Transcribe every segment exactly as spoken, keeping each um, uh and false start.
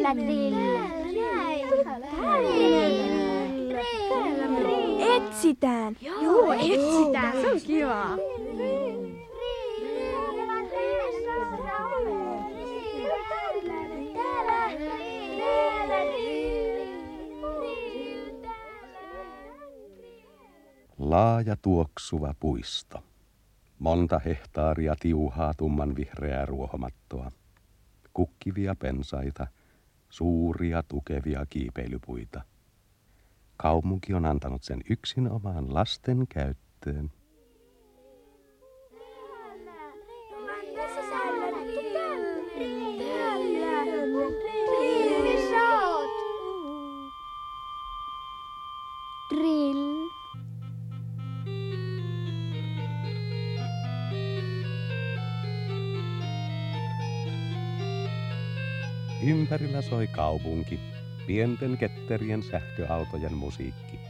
Etsitään. Joo, etsitään. Se on kivaa. Laaja tuoksuva puisto. Monta hehtaaria tiuhaa tumman vihreää ruohomattoa. Kukkivia pensaita, suuria tukevia kiipeilypuita. Kaupunki on antanut sen yksin omaan lasten käyttöön. Drill. Ympärillä soi kaupunki, pienten ketterien sähköautojen musiikki.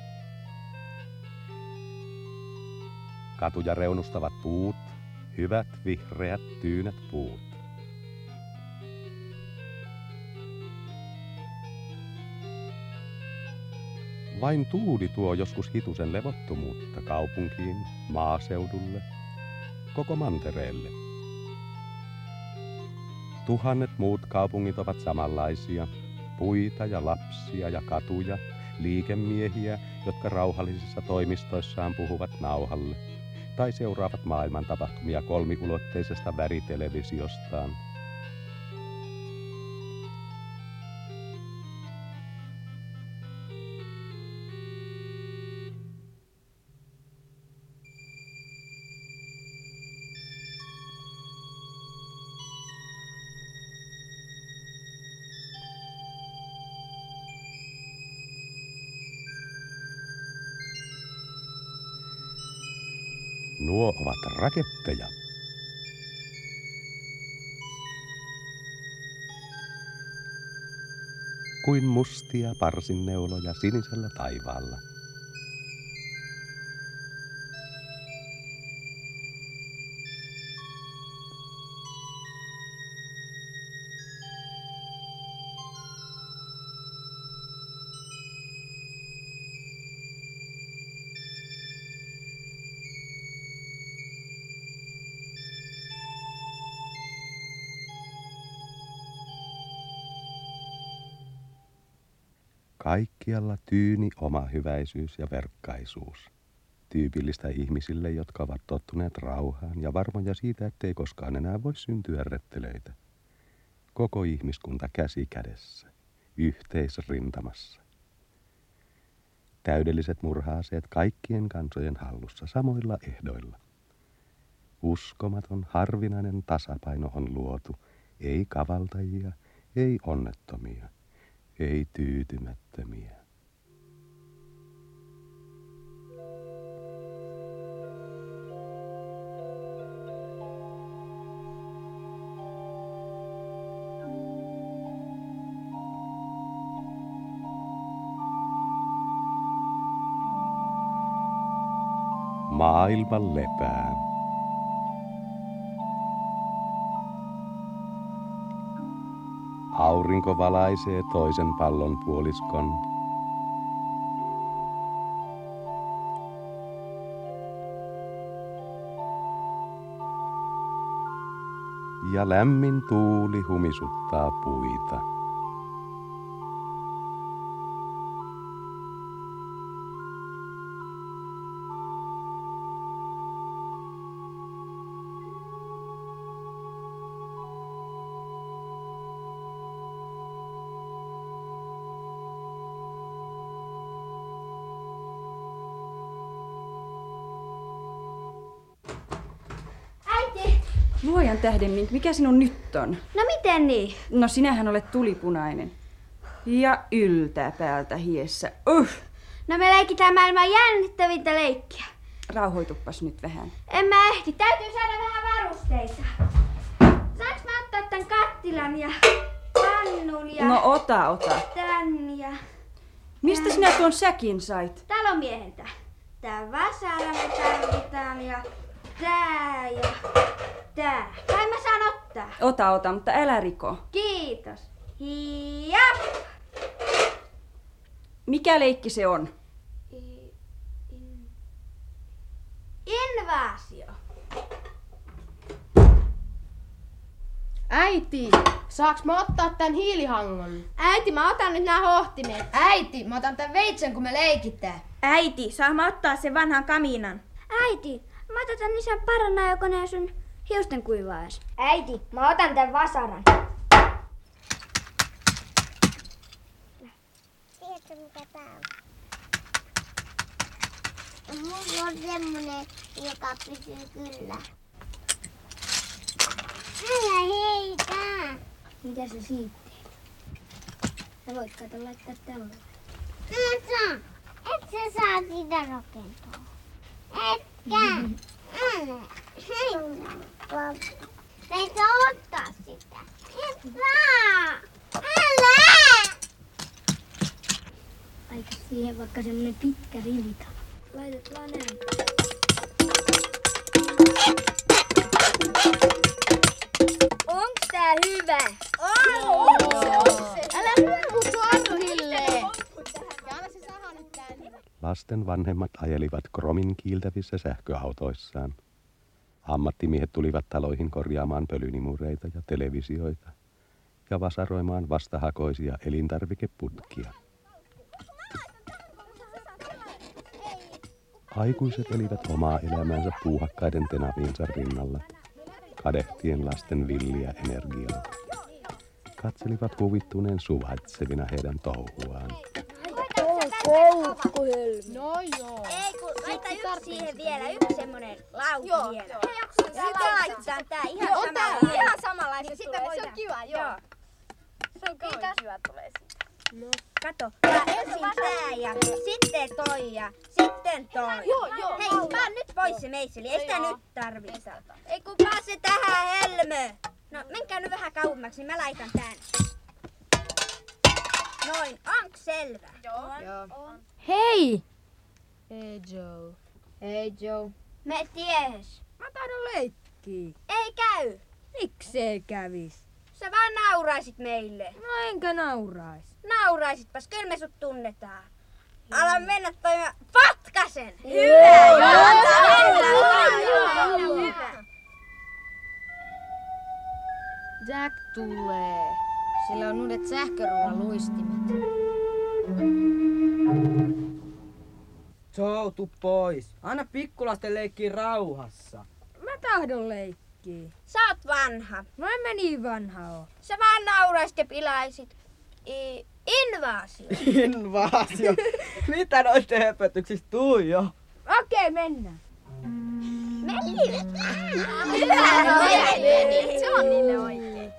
Katuja reunustavat puut, hyvät vihreät tyynät puut. Vain tuuli tuo joskus hitusen levottomuutta kaupunkiin, maaseudulle, koko mantereelle. Tuhannet muut kaupungit ovat samanlaisia, puita ja lapsia ja katuja, liikemiehiä, jotka rauhallisissa toimistoissaan puhuvat nauhalle, tai seuraavat maailman tapahtumia kolmiulotteisesta värittelevisiostaan. Nuo ovat raketteja. Kuin mustia parsinneuloja sinisellä taivaalla. Kaikkialla tyyni omahyväisyys ja verkkaisuus. Tyypillistä ihmisille, jotka ovat tottuneet rauhaan ja varmoja siitä, ettei koskaan enää voi syntyä rettelöitä. Koko ihmiskunta käsi kädessä, yhteisrintamassa. Täydelliset murha-aseet kaikkien kansojen hallussa samoilla ehdoilla. Uskomaton, harvinainen tasapaino on luotu, ei kavaltajia, ei onnettomia. Ei tyytymättömiä. Maailma lepää. Aurinko valaisee toisen pallon puoliskon. Ja lämmin tuuli humisuttaa puita. Luojan tähden, mikä sinun nyt on? No miten niin? No sinähän olet tulipunainen. Ja yltäpäältä hiessä. Uh. No me leikitään maailman jännittävintä leikkiä. Rauhoituppas nyt vähän. En mä ehti. Täytyy saada vähän varusteita. Saanko mä ottaa tän kattilan ja pannun ja... No ota, ota. Tän ja... Mistä tän. sinä tuon säkin sait? Talomieheltä. Tää vasara me tarvitaan ja... Tää ja... Tää. Kai mä saan ottaa. Ota, ota, mutta älä riko. Kiitos. Jap! Mikä leikki se on? I- in- Invaasio. Äiti, saaks mä ottaa tän hiilihangon? Äiti, mä otan nyt nää hohtimet. Äiti, mä otan tän veitsen, kun me leikitään. Äiti, saa mä ottaa sen vanhan kaminan? Äiti, mä otan tän isän parannaajakoneen sun hiusten kuivaajas. Äiti, mä otan tän vasaran. Tiedätkö mikä tää on? Mulla on semmonen, joka pysyy kyllä. Älä heitä! Mitä sä siitä teet? Sä voit kato laittaa tällä. Et saa! Et sä saa sitä rakentaa. Etkä! Älä! Heitä! Et saa ottaa sitä. Et saa! Älä! Laita siihen vaikka semmonen pitkä rivita. Laitetaan näin. Onks tää hyvä? On! Älä lyö mun sormille! Anna se saha nyt tänne. Lasten vanhemmat ajelivat kromin kiiltävissä sähköautoissaan. Ammattimiehet tulivat taloihin korjaamaan pölynimureita ja televisioita ja vasaroimaan vastahakoisia elintarvikeputkia. Aikuiset elivät omaa elämäänsä puuhakkaiden tenaviensa rinnalla, kadehtien lasten villiä energiaa. Katselivat huvittuneen suvaitsevina heidän touhuaan. No joo. Ei kun laita yksi siihen vielä, yksi semmonen lauta vielä. Sitten laitetaan tää ihan samalla. Ihan samanlainen. Sitten voi se on kiva, joo. Se on kiva tulee siitä. No. Kato, ja ensin tää ja sitten toi ja sitten toi. Joo, joo. Hei, vaan nyt pois se meisseli, ei sitä nyt tarvitse. Ei kun vaan se tähän, Helmö. No, menkää nyt vähän kauemmaksi, niin mä laitan tän. Noin, onks selvä? Joo. Hei! Hei Joe. Hei Joe. Me ties. Mä tahdon leikkiä. Ei käy. Miksei kävis? Sä vaan nauraisit meille. No enkä naurais. Nauraisitpas, kyllä me sut tunnetaan. Ala mennä toimimaan. Patkasen! Hyvä! Joo, hyvä. Jack tulee. Sillä on uudet sähköruuan luistimet. Joe, tuu pois. Anna pikkulasten leikkiä rauhassa. Mä tahdon leikkiä. Sä oot vanha. No en mä niin vanha oo. Sä vaan nauraisit ja pilaisit. I- invaasio. Invaasio. Mitä noitten höpötyksistä tuu jo? Okei, mennään. Meni. Hyvä, meni. Se on niille oikein.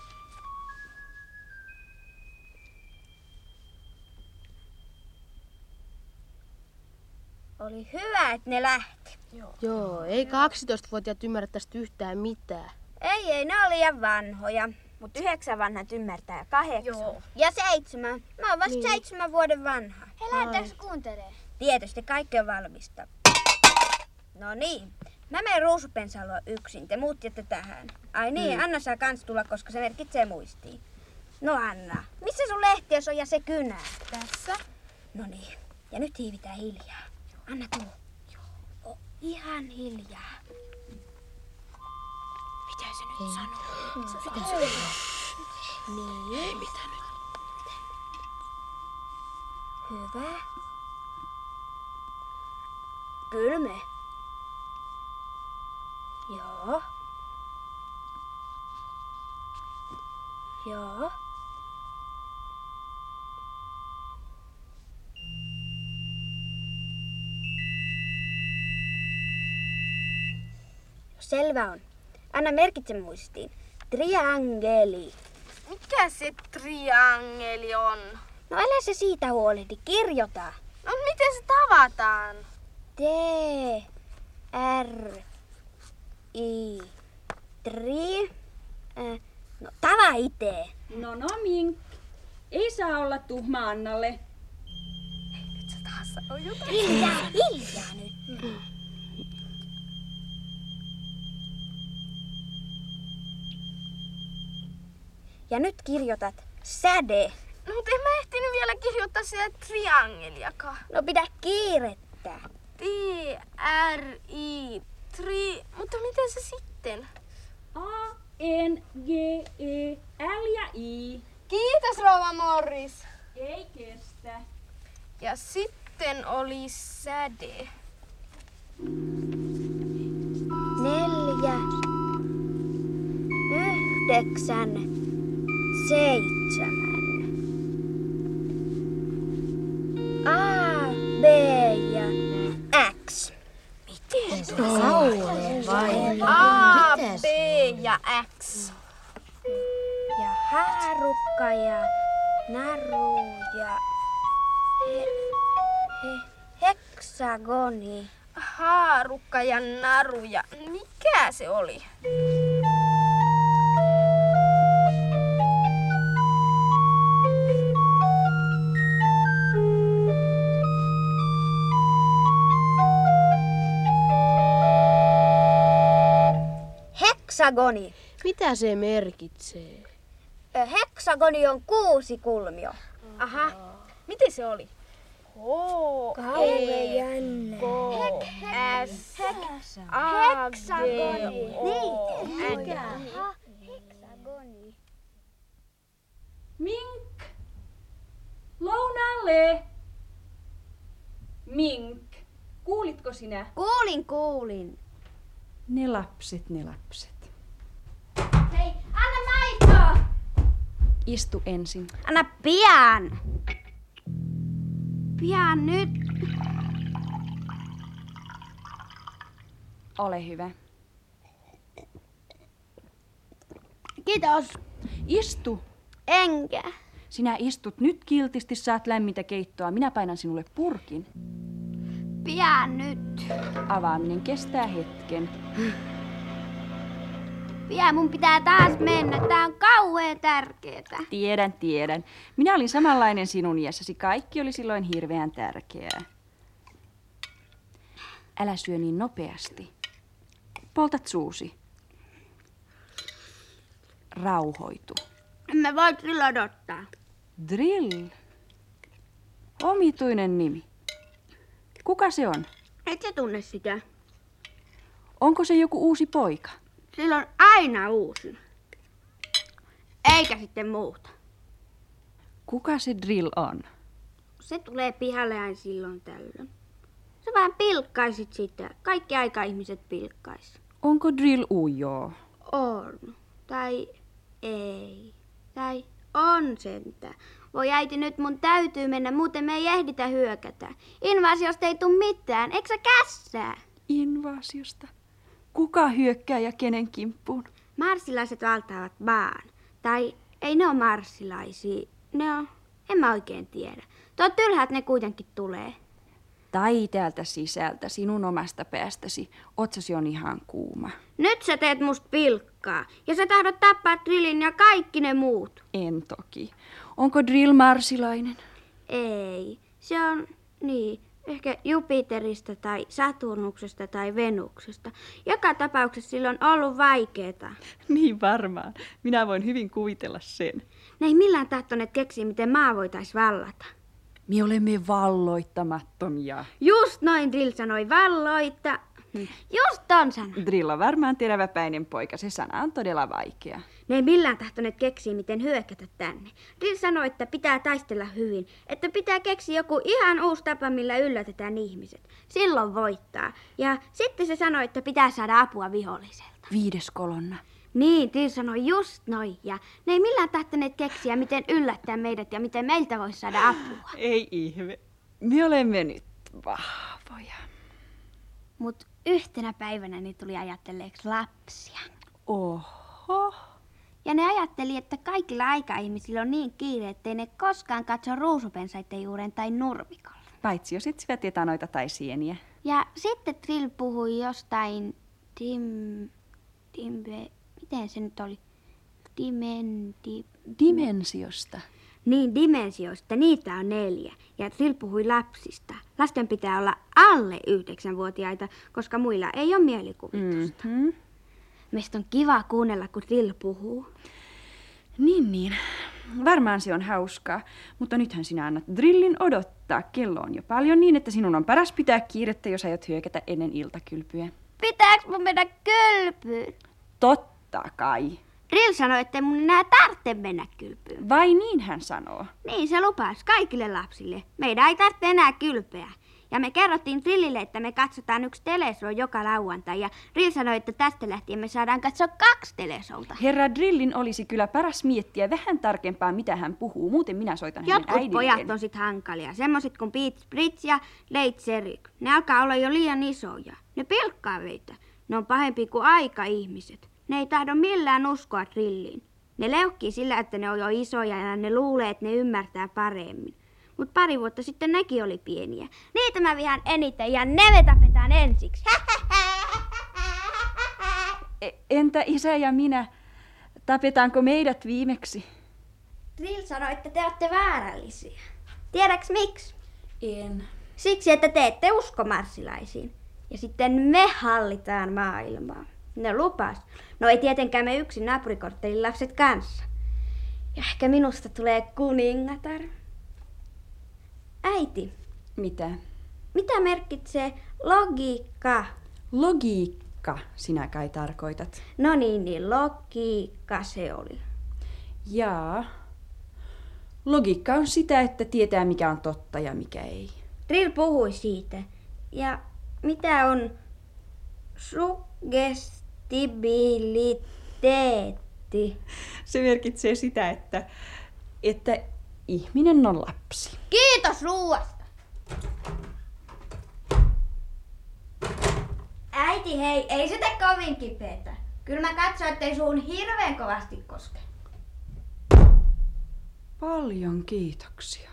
Oli hyvä, että ne lähti. Joo, ei kaksitoistavuotiaat ymmärrä tästä yhtään mitään. Ei, ei, ne on liian vanhoja. Mut yhdeksän vanhat ymmärtää ja kahdeksan. Joo. Ja seitsemän. Mä oon vasta niin. seitsemän vuoden vanha. He lähdetäänkö kuuntelee? Tietysti kaikki on valmista. No niin. Mä menen ruusupensaloon yksin. Te muut jätte tähän. Ai niin, mm. Anna saa kans tulla, koska se merkitsee muistiin. No Anna, missä sun lehtiös on ja se kynä? Tässä. No niin. Ja nyt hiivitään hiljaa. Anna tuu. Joo. Oh, ihan hiljaa. Mitä se nyt sanoo? Mitä se sanoo? Niin. Ei, mitä nyt? Hyvä. Kylme. Joo. Joo. Selvä on. Anna merkitse muistiin. Triangeli. Mikä se triangeli on? No älä se siitä huolehdi. Kirjoita. No miten se tavataan? T. R. I. Tri. Äh, no tava ite. No no Mink. Ei saa olla tuhma Annalle. Hiljaa, hiljaa nyt. Ja nyt kirjoitat Säde. No, mutta en mä ehtinyt vielä kirjoittaa sitä triangeliakaan. No pidä kiirettä. T, R, I, tri... Mutta miten se sitten? A, N, G, E, L ja I. Kiitos, rouva Morris. Ei kestä. Ja sitten oli säde. Neljä. Yhdeksän. Seitsemän. A, B ja X. Miten se vai? A, B ja X. Ja haarukka ja naru ja he, he, heksagoni. Haarukka ja naru ja mikä se oli? Heksagoni. Mitä se merkitsee? Ö, Heksagoni on kuusi kulmio. Aha. Miten se oli? H, E, jännä. K, S, A, G, O, N. Heksagoni. Mink! Lounaalle! Mink, kuulitko sinä? Kuulin, kuulin. Ne lapset, ne lapset. Hei, anna maitoa! Istu ensin. Anna pian! Pian nyt! Ole hyvä. Kiitos. Istu. Enkä. Sinä istut nyt kiltisti, saat lämmintä keittoa. Minä painan sinulle purkin. Pian nyt. Avaaminen kestää hetken. Pian mun pitää taas mennä. Tää on kauhean tärkeetä. Tiedän, tiedän. Minä olin samanlainen sinun iässäsi. Kaikki oli silloin hirveän tärkeää. Älä syö niin nopeasti. Poltat suusi. Rauhoitu. Emme voi kyllä odottaa. Drill. Omituinen nimi. Kuka se on? Et sä tunne sitä. Onko se joku uusi poika? Sillä on aina uusi. Eikä sitten muuta. Kuka se Drill on? Se tulee pihalle aina silloin tällöin. Sä vähän pilkkaisit sitä. Kaikki aika ihmiset pilkkais. Onko Drill ujo? On. Tai ei. Tai on sentä. Voi äiti, nyt mun täytyy mennä, muuten me ei ehditä hyökätä. Invaasiosta ei tuu mitään, eikö sä kässää? Invaasiosta? Kuka hyökkää ja kenen kimppuun? Marssilaiset valtaavat maan. Tai ei ne ole marssilaisia. Ne on, en mä oikein tiedä. Tuo tylhät ne kuitenkin tulee. Tai täältä sisältä, sinun omasta päästäsi. Otsasi on ihan kuuma. Nyt sä teet musta pilkkaa. Ja sä tahdot tappaa Drillin ja kaikki ne muut. En toki. Onko Drill marsilainen? Ei. Se on, niin, ehkä Jupiterista tai Saturnuksesta tai Venuksesta. Joka tapauksessa sillä on ollut vaikeeta. Niin varmaan. Minä voin hyvin kuvitella sen. Ne ei millään tahtoneet keksiä, miten maa voitaisiin vallata. Me olemme valloittamattomia. Just noin Drill sanoi valloita. Just ton sanan. Drill on varmaan teräväpäinen poika. Se sana on todella vaikea. Ne ei millään tahtoneet keksiä, miten hyökätä tänne. Drill sanoi, että pitää taistella hyvin. Että pitää keksiä joku ihan uusi tapa, millä yllätetään ihmiset. Silloin voittaa. Ja sitten se sanoi, että pitää saada apua viholliselta. Viides kolonna. Niin, Drill sanoi just noin. Ja ne ei millään tahtoneet keksiä, miten yllättää meidät ja miten meiltä voisi saada apua. Ei ihme. Me olemme nyt vahvoja. Mut yhtenä päivänä ne tuli ajatelleeksi lapsia. Oho. Ja ne ajatteli, että kaikilla aikaihmisillä on niin kiire, ettei ne koskaan katso ruusupensaiden juuren tai nurmikolla. Paitsi jos etsivät etanoita tai sieniä. Ja sitten Drill puhui jostain dim... Dimbe... Miten se nyt oli? Dimenti... Dimensiosta. Niin, dimensioista. Niitä on neljä. Ja Drill puhui lapsista. Lasten pitää olla alle yhdeksänvuotiaita, koska muilla ei ole mielikuvitusta. Mm-hmm. Meistä on kiva kuunnella, kun Drill puhuu. Niin, niin. Varmaan se on hauskaa, mutta nythän sinä annat drillin odottaa. Kello on jo paljon niin, että sinun on paras pitää kiirettä, jos aiot hyökätä ennen iltakylpyä. Pitääks mun mennä kylpyyn? Totta kai. Drill sanoi, että mun enää tarvitse mennä kylpyyn. Vai niin hän sanoo? Niin, se lupasi kaikille lapsille. Meidän ei tarvitse enää kylpeä. Ja me kerrottiin Drillille, että me katsotaan yksi teleshow joka lauantai. Ja Drill sanoi, että tästä lähtien me saadaan katsoa kaksi teleshowta. Herra Drillin olisi kyllä paras miettiä vähän tarkempaa, mitä hän puhuu. Muuten minä soitan hänen Jotkut äidilleen. pojat on sit hankalia. Semmoiset kuin Pete Spritz ja Late Serik. Ne alkaa olla jo liian isoja. Ne pilkkaa meitä. Ne on pahempi kuin aika-ihmiset. Ne ei tahdo millään uskoa Drilliin. Ne leuhkii sillä, että ne on jo isoja ja ne luulee, että ne ymmärtää paremmin. Mut pari vuotta sitten nekin oli pieniä. Niitä mä vihaan eniten ja ne me tapetaan ensiksi. E- entä isä ja minä? Tapetaanko meidät viimeksi? Drill sanoi, että te olette väärällisiä. Tiedäks miksi? En. Siksi, että te ette usko marssilaisiin. Ja sitten me hallitaan maailmaa. Ne lupas. No ei tietenkään me yksin naapurikorttelin lapset kanssa. Ja ehkä minusta tulee kuningatar. Äiti, Mitä? mitä merkitsee logiikka? Logiikka, sinä kai tarkoitat. No niin, niin logiikka se oli. Jaa. Logiikka on sitä, että tietää mikä on totta ja mikä ei. Drill puhui siitä. Ja mitä on suggestibiliteetti? Se merkitsee sitä, että, että ihminen on lapsi. Kiitos ruuasta! Äiti, hei, ei se tee kovin kipeätä. Kyllä mä katsoin, ettei suun hirveän kovasti koske. Paljon kiitoksia.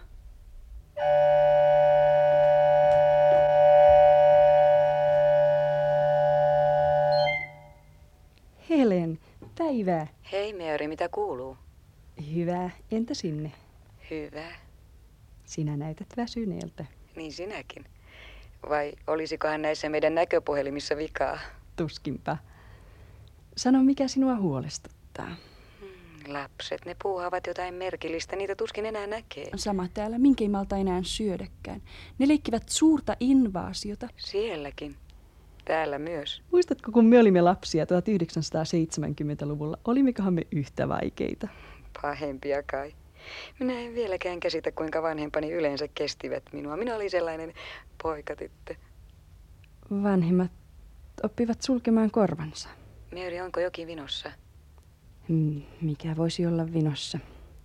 Helen, päivää. Hei Mary, mitä kuuluu? Hyvä, entä sinne? Hyvä. Sinä näytät väsyneeltä. Niin sinäkin. Vai olisikohan näissä meidän näköpuhelimissa vikaa? Tuskinpa. Sano, mikä sinua huolestuttaa. Hmm, lapset, ne puuhaavat jotain merkillistä, niitä tuskin enää näkee. Sama täällä, minkä ei malta enää syödäkään. Ne leikkivät suurta invaasiota. Sielläkin. Täällä myös. Muistatko, kun me olimme lapsia tuhatyhdeksänsataaseitsemänkymmentäluvulla, olimmekohan me yhtä vaikeita? Pahempia kai. Minä en vieläkään käsitä, kuinka vanhempani yleensä kestivät minua. Minä olin sellainen poikatyttö. Vanhemmat oppivat sulkemaan korvansa. Mary, onko jokin vinossa? Hmm, mikä voisi olla vinossa?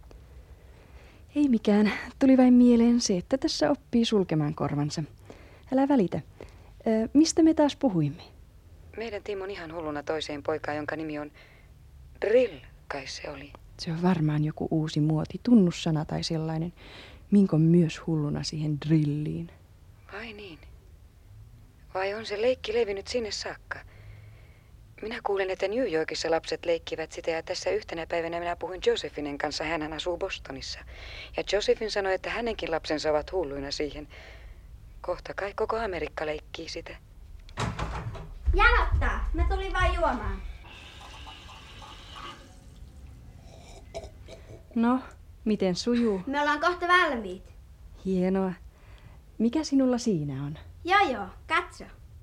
Ei mikään. Tuli vain mieleen se, että tässä oppii sulkemaan korvansa. Älä välitä. Ö, mistä me taas puhuimme? Meidän Tim on ihan hulluna toiseen poikaan, jonka nimi on Drill, kai se oli. Se on varmaan joku uusi muoti, tunnussana tai sellainen. Minko on myös hulluna siihen drilliin. Vai niin? Vai on se leikki levinnyt sinne saakka? Minä kuulen, että New Yorkissa lapset leikkivät sitä ja tässä yhtenä päivänä minä puhuin Josephinen kanssa. Hän asuu Bostonissa. Ja Josephin sanoi, että hänenkin lapsensa ovat hulluina siihen. Kohta kai koko Amerikka leikkii sitä. Janottaa, mä tulin vain juomaan. No, miten sujuu? Me ollaan kohta valmiit. Hienoa. Mikä sinulla siinä on? Joo joo, katso.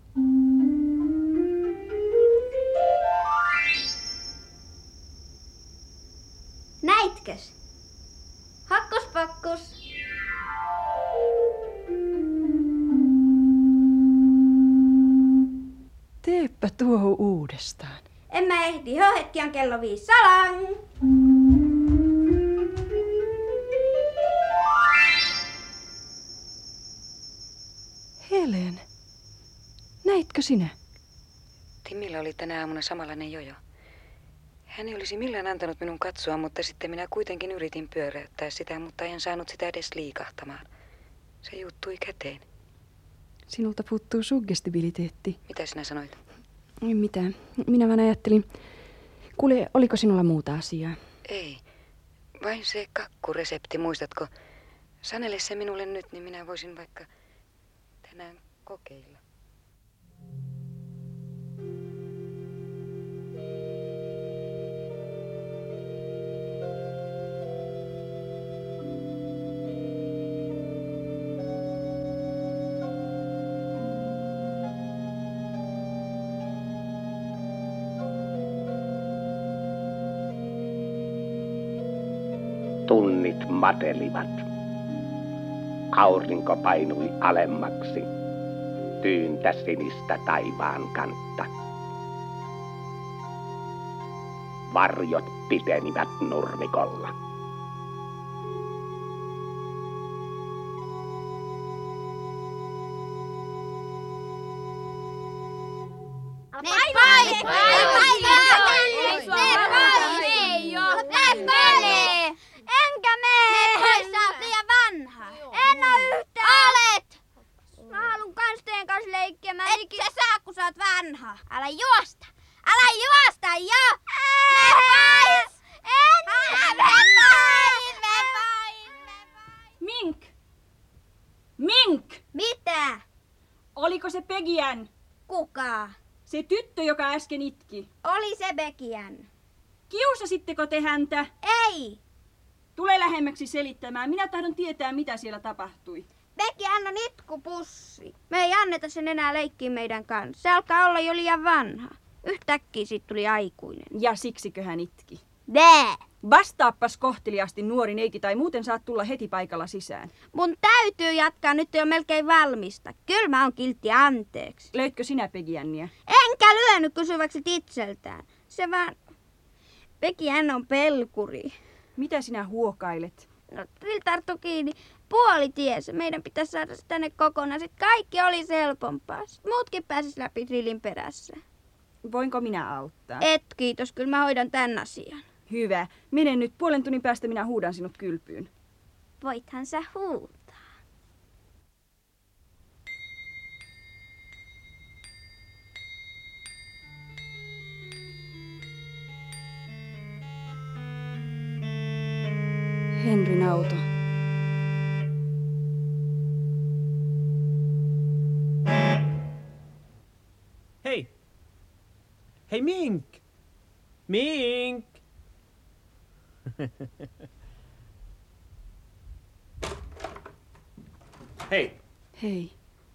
Näitkös? Hokkuspokkus. Teepä tuo uudestaan. En mä ehdi, jo hetki on kello viisi. Salang! Helen, näitkö sinä? Timillä oli tänä aamuna samanlainen jojo. Hän ei olisi millään antanut minun katsoa, mutta sitten minä kuitenkin yritin pyöräyttää sitä, mutta en saanut sitä edes liikahtamaan. Se juuttui käteen. Sinulta puuttuu suggestibiliteetti. Mitä sinä sanoit? Ei mitään. Minä vaan ajattelin. Kuule, oliko sinulla muuta asiaa? Ei. Vain se kakkuresepti, muistatko? Sanele se minulle nyt, niin minä voisin vaikka tänään kokeilla. Tunnit matelivat. Aurinko painui alemmaksi. Tyyntä sinistä taivaan kantta. Varjot pitenivät nurmikolla. Ne paineet! Ne paineet! Ne paineet! Enkä mene! Ne sä oot liian vanha. En oo yhtään. Olet! Mä haluun kans teidän kanssa leikkiä. Mä et sä saa, kun sä oot vanha. Älä juosta! Älä juosta jo! Me pais! En! Me pais! Me pais! Mink! Mink! Mitä? Oliko se Pegiän? Kuka? Se tyttö, joka äsken itki. Oli se Bekiän. Kiusasitteko te häntä? Ei! Tule lähemmäksi selittämään. Minä tahdon tietää, mitä siellä tapahtui. Bekiän on itkupussi. Me ei anneta sen enää leikkiä meidän kanssa. Se alkaa olla jo liian vanha. Yhtäkkiä siitä tuli aikuinen. Ja siksikö hän itki? Bää! Vastaappas kohteliaasti, nuori neiti, tai muuten saat tulla heti paikalla sisään. Mun täytyy jatkaa, nyt jo melkein valmista. Kyllä mä oon kiltti, anteeksi. Löitkö sinä Pegiänniä? Enkä lyönyt, kysyväksi itseltään. Se vaan... Pegiän on pelkuri. Mitä sinä huokailet? No, Drill tarttu kiinni. Puoli ties. Meidän pitäisi saada se tänne kokonaan. Sitten kaikki olisi helpompaa. Sitten muutkin pääsis läpi Drillin perässä. Voinko minä auttaa? Et kiitos, kyllä mä hoidan tän asian. Hyvä. Mene nyt, puolen tunnin päästä minä huudan sinut kylpyyn. Voithan sä huutaa. Henrin auto. Hei! Hei Mink! Mink! Hei! Hei.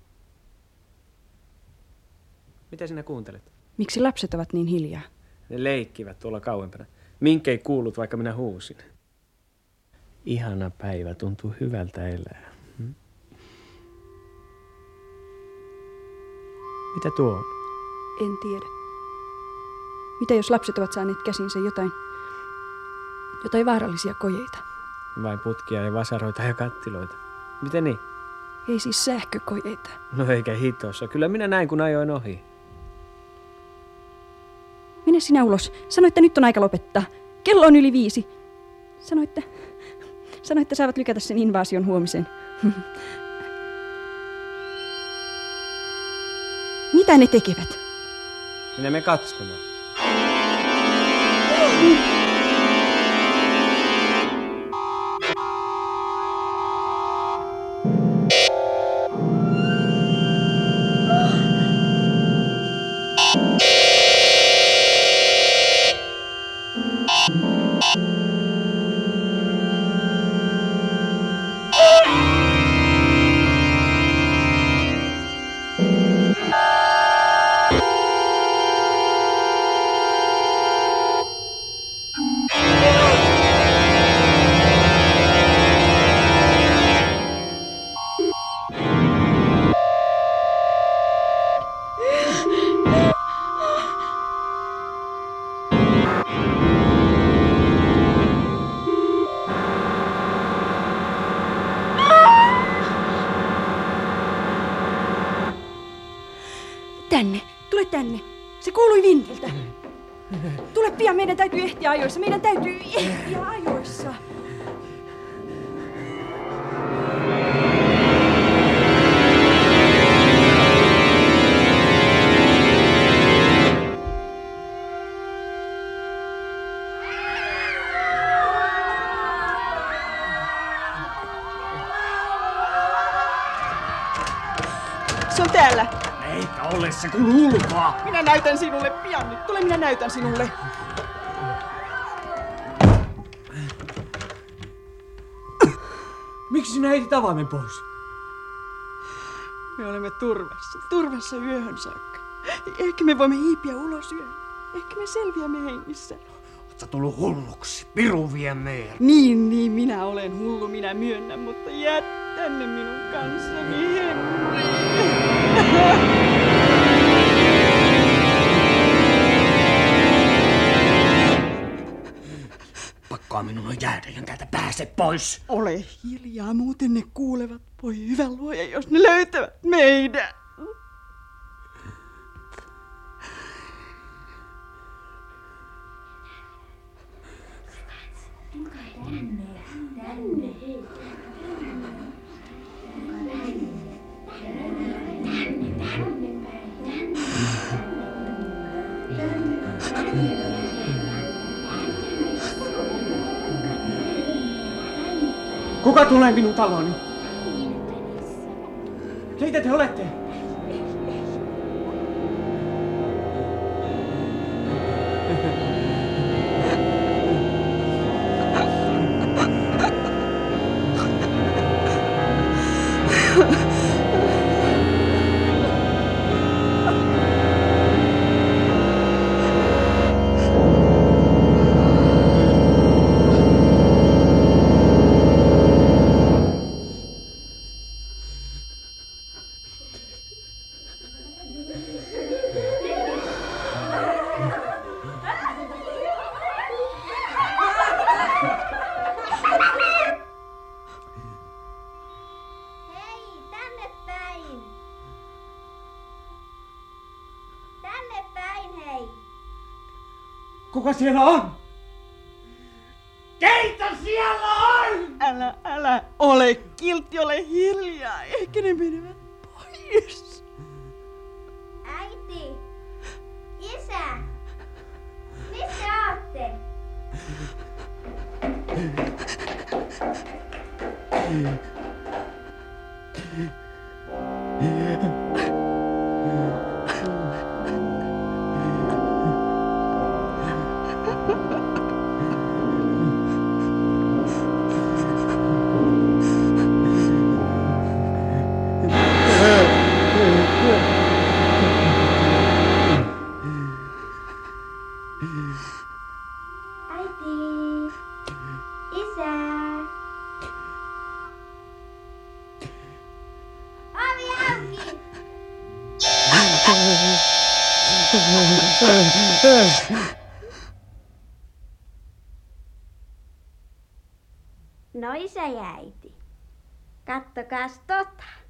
Mitä sinä kuuntelet? Miksi lapset ovat niin hiljaa? Ne leikkivät tuolla kauempana. Mink ei kuullut, vaikka minä huusin. Ihana päivä, tuntuu hyvältä elää. Hm? Mitä tuo on? En tiedä. Mitä jos lapset ovat saaneet käsinsä jotain, jotain vaarallisia kojeita? Vai putkia ja vasaroita ja kattiloita? Miten niin? Ei siis sähkökojeita. No eikä hitossa. Kyllä minä näin, kun ajoin ohi. Mene sinä ulos. Sano, että nyt on aika lopettaa. Kello on yli viisi. Sano, että, sano, että saavat lykätä sen invaasion huomisen. Mitä ne tekevät? Minä me katsomaan. Tänne, tule tänne. Se kuului Vintiltä. Tule pian, meidän täytyy ehtiä ajoissa. Meidän täytyy ehtiä ajoissa. Se on täällä. Eikä ole se kun ulkoa. Minä näytän sinulle pian nyt. Tule, minä näytän sinulle. Miksi sinä heitit avaimen pois? Me olemme turvassa. Turvassa yöhön saakka. Ehkä me voimme hiipiä ulos yön. Ehkä me selviämme hengissä. Sä tullut hulluksi. Piru vie meidät. Niin, niin, minä olen hullu, minä myönnän, mutta jää tänne minun kanssani, Henri. Pakkaa minun on jäädä, ja täältä pääse pois. Ole hiljaa, muuten ne kuulevat. Voi hyvä luoja, jos ne löytävät meidän. Kuka tulee minun taloni? Keitä te olette? Kuka siellä on? Keitä siellä on? Älä, älä ole kiltti, ole hiljaa. Ehkä ne menevät pois. Äiti! Isä! Missä ootte? Äiti! Isä! Ovi auki! No isä ja äiti, kattokaas tota.